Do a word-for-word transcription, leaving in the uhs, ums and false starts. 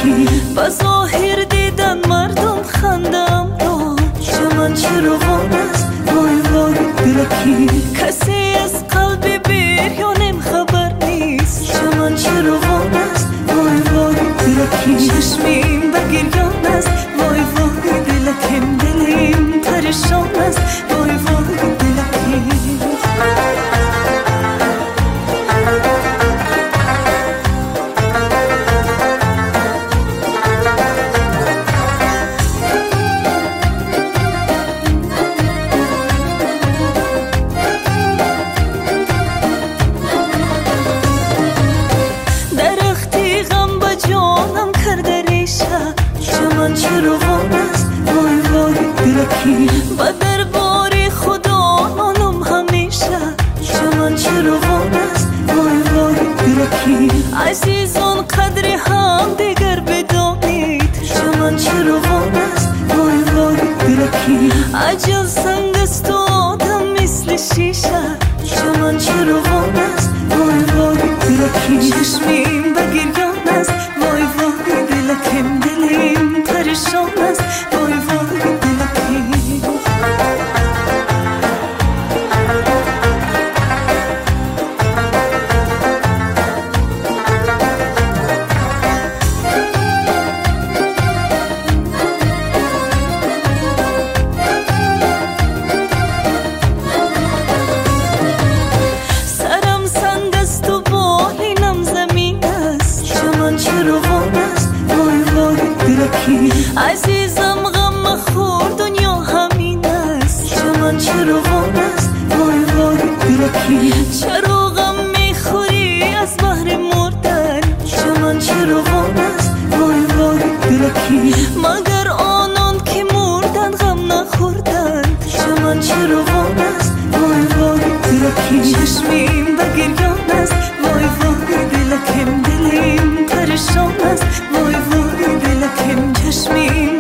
دلکی بظاهر دیدن مردم خندم را چمن چراغان است وای وای دلکی کسی از قلب بریانم خبر نیست چمن چراغان است وای وای دلکی چشمیم به گریان است وای وای دلکم دلیم پریشان است وای وای دلکی چمن چراغان است وای وای دلکی با دربار خدا نالم همیشه چمن چراغان است وای وای دلکی عزیزان قدر هم دیگر بدانید چمن چراغان است وای وای دلکی عجل سنگ است و آدم مثل شیشه چمن چراغان است وای وای دلکی چشمیم به گریان است وای وای دلکم دلیم پریشان است وای وای دلکی سرم سنگ است و بالینم زمین است چمن چراغان است وای وای دلکی عزیزم غم مخور دنیا همین است چمن چراغان است وای وای دلکی چرا غم میخوری از بحر مردن چمن چراغان است وای وای دلکی مگر آنان که مردن غم نخوردن چمن چراغان است وای وای دلکی چشمیم به گریان است وای وای دلکم دلیم پریشان است وای وای دلکم چشمیم